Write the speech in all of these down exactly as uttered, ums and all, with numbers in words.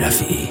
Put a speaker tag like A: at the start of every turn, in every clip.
A: رفیعی.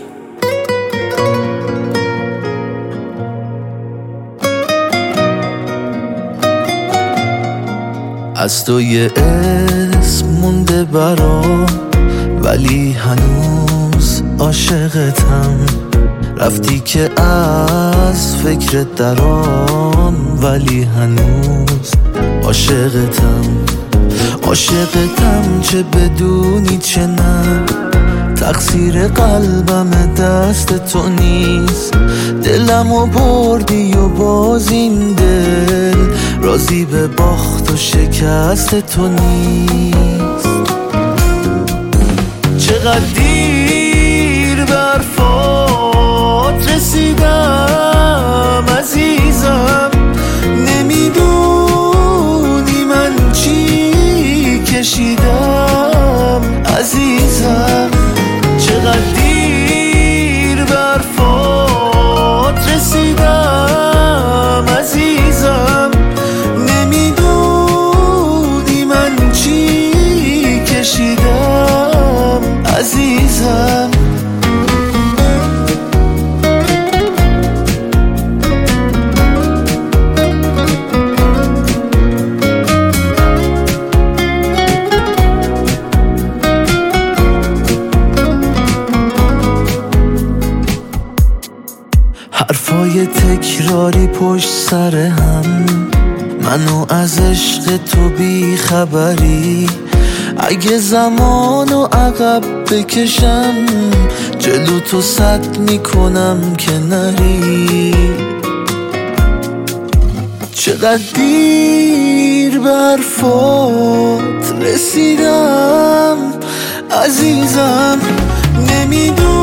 B: از تو یه اسم مونده برام، ولی هنوز عاشقتم. رفتی که از فکرت درام، ولی هنوز عاشقتم. عاشقتم چه بدونی چه نه، تقصیر قلبم دست تو نیست. دلمو بردی و باز این دل راضی به باخت و شکست تو نیست. چقدر دیر به حرفات رسیدم عزیزم، نمیدونی من چی کشیدم عزیزم. چقدر دیر به حرفات رسیدم عزیزم، نمیدونی من چی کشیدم عزیزم. حرفای تکراری پشت سر هم، منو از عشق تو بی خبری. اگه زمانو عقب بکشم، جلو تو صد میکنم که نری. چقدر دیر به حرفات رسیدم عزیزم، نمیدونم